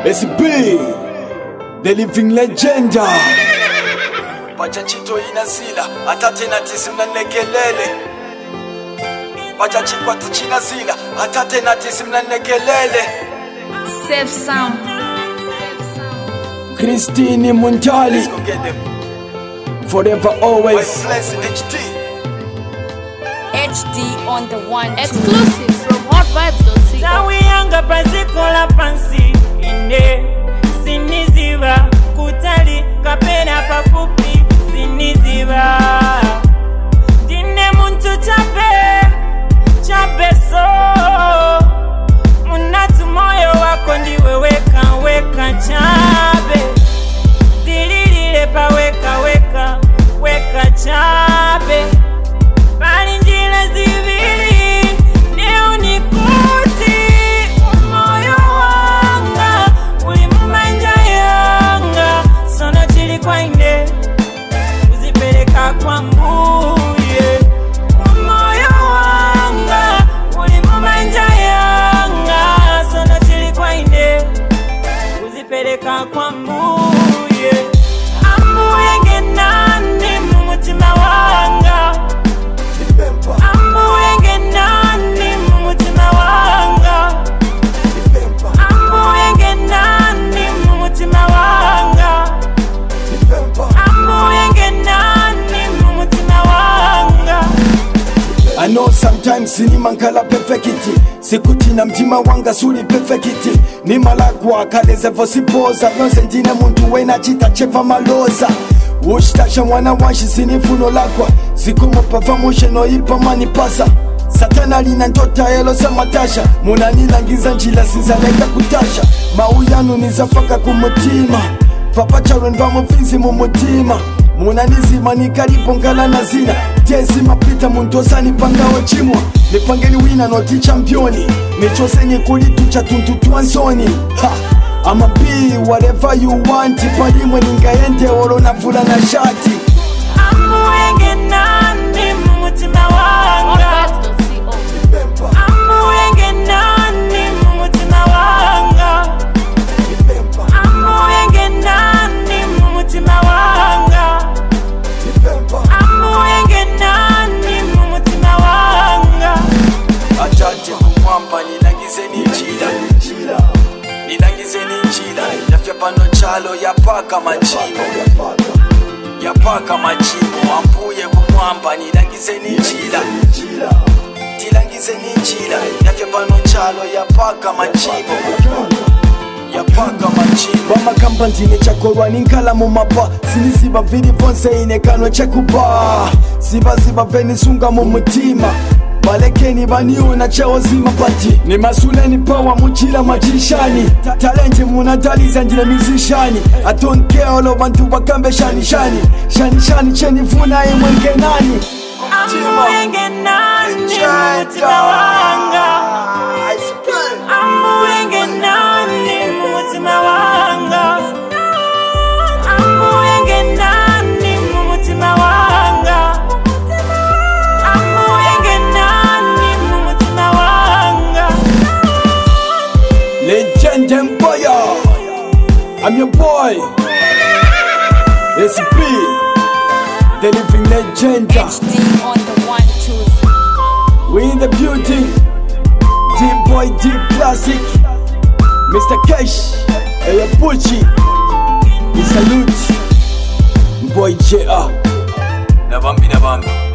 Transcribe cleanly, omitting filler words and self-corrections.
SB, the living legend. Bacha chito inazila, atate na tisi mnanekelele. Bacha chikwati chinazila, atate na tisi mnanekelele. Safe sound. Christine Munjali. Let's go get them. Forever always. HD on the one. Exclusive from hotvibes.co. Tawiyanga pasikola pansi inde siniziva kutali kapena pafupi siniziva dine muntu chape so munatu moyo wako ndiwe weka chape zililile pa weka chape bali njila zivili leo nikuti umoyo wanga uli mumanja yanga sono chili kwa inde uzipeleka kwa mbuye umoyo wanga uli mumanja yanga sono chili kwa inde uzipeleka kwa mbuye ambuye ngenani mumutima wanga ambuye ngenani mumutima wanga ambuye ngenani mumutima wanga ambuye ngenani mumutima wanga. I know sometimes sini mankala perfecti sikuti na mtima wanga suli perfecti ni malakwa kaleze vosipoza nonse ndine muntu wena chita cheva maloza ushtasha mwana wanshi sinifuno lakwa sikumupava musheno ipa manipasa satana lina ndota elo samatasha munanilangiza njila sinzaleka kutasha mauyanu nizafaka kumutima papa charon vamuvinzi mumutima munanizima nikalipo ngala na zina jezi mapita muntosani pangawo chimwa nipangeni wina noti championi nichoseni kulitucha tuntutwansoni I'ma be whatever you want palimwe ningaende oro na vula na shati ambuye ngenani mumutima wanga ambuye ngenani mumutima wanga ambuye ngenani mumutima wanga ambuye ngenani mumutima wanga atate kumwamba nilangizeni njila yafya pano chalo yapaka machimo ambuye kumwamba nilangizeni njila yafya pano chalo yapaka machimo vamakamba ndine chakorwa ninkala mumapa siniziva vili vonse inekano chekuba zivaziva venisunga mumutima balekeni baniona chaozima pati ni masuleni pawa muchila majishani talenti munadaliza njile mizishani I don't care olo bantu bakambe shani cheni vuna imwe ngenani ambuye ngenani mumutima wanga ambuye ngenani mumutima wanga ambuye ngenani mumutima wanga ambuye ngenani mumutima wanga. Legend Empire, I'm your boy SB, the living legend. HD on the one two. We in the building, Deep Boy Deep Classic, Mr. Cash, Eyo Pucci, we salute Boy J.A. Nabambi